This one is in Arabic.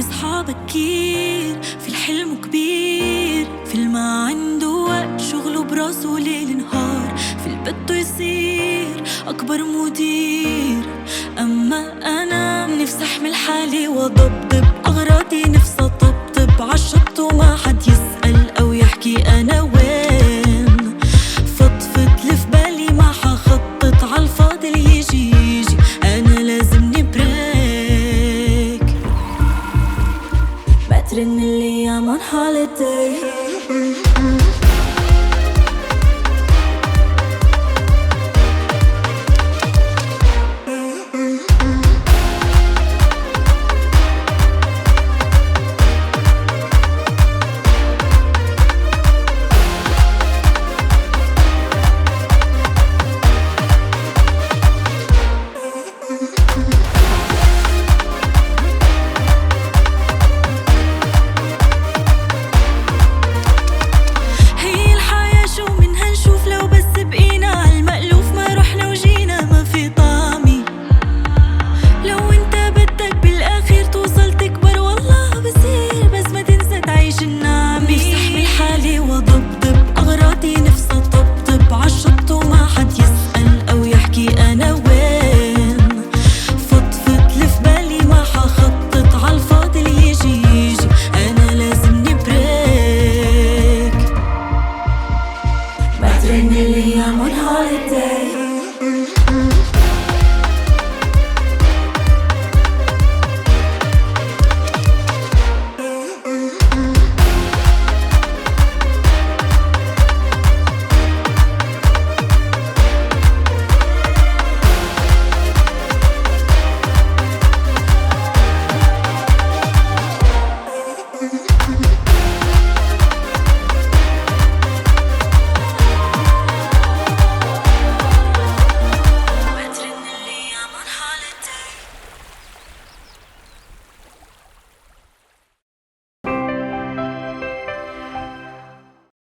بصحى بكير، في الحلم كبير، في الما عنده وقت، شغله براسه ليل نهار، في البده يصير أكبر مدير. أما أنا نفسي أحمل حالي وأضبضب أغراضي، نفسي أطبطب عالشط وما حد يسأل أو يحكي أنا وين. فضفض اللي في بالي ما حخطط عالفاضي اللي يجي أنا لازمني بريك. بترن الأيام on holiday. Bring me, I'm on holiday.